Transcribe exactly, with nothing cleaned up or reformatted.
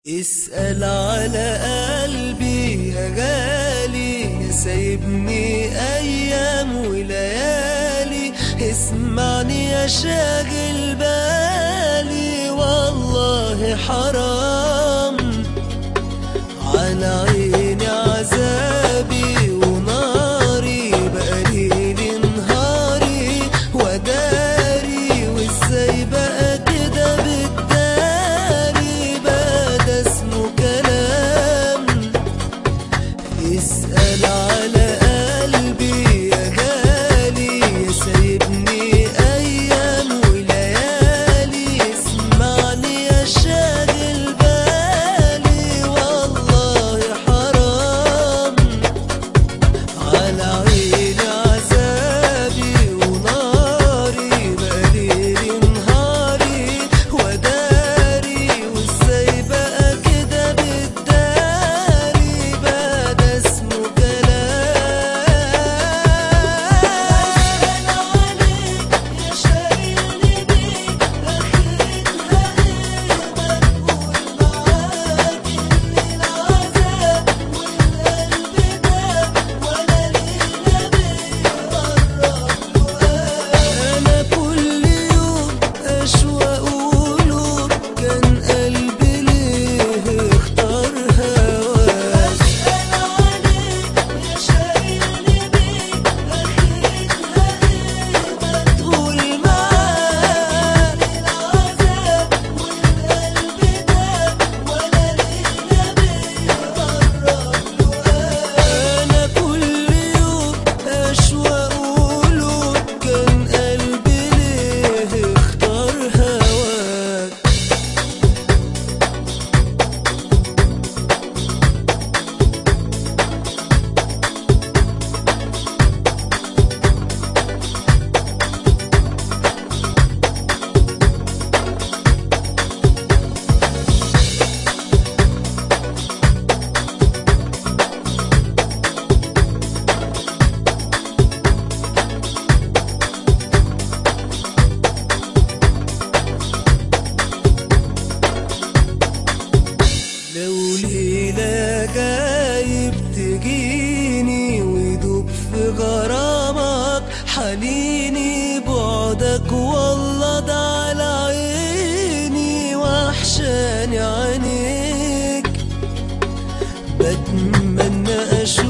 اسأل على قلبي يا غالي، يا سايبني أيام وليالي. اسمعني يا شاغل بالي، والله حرام على عيني عذابي وناري، بقالي نهاري وداري. وازاي بقى كده بالداري، بقى ده اسمه كلام. اسأل على قلبي يا غالي، يا سايبني أيام وليالي. اسمعني يا شاغل بالي، والله حرام على عيني عذابي وناري، بقالي نهاري وداري. وازاي بقى كده بالداري، بقى ده اسمه لو ليلة جايب تجيني ويدوب في غرامك حنيني. بعدك والله ده على عيني، وحشاني عينيك. بتمنى أشوف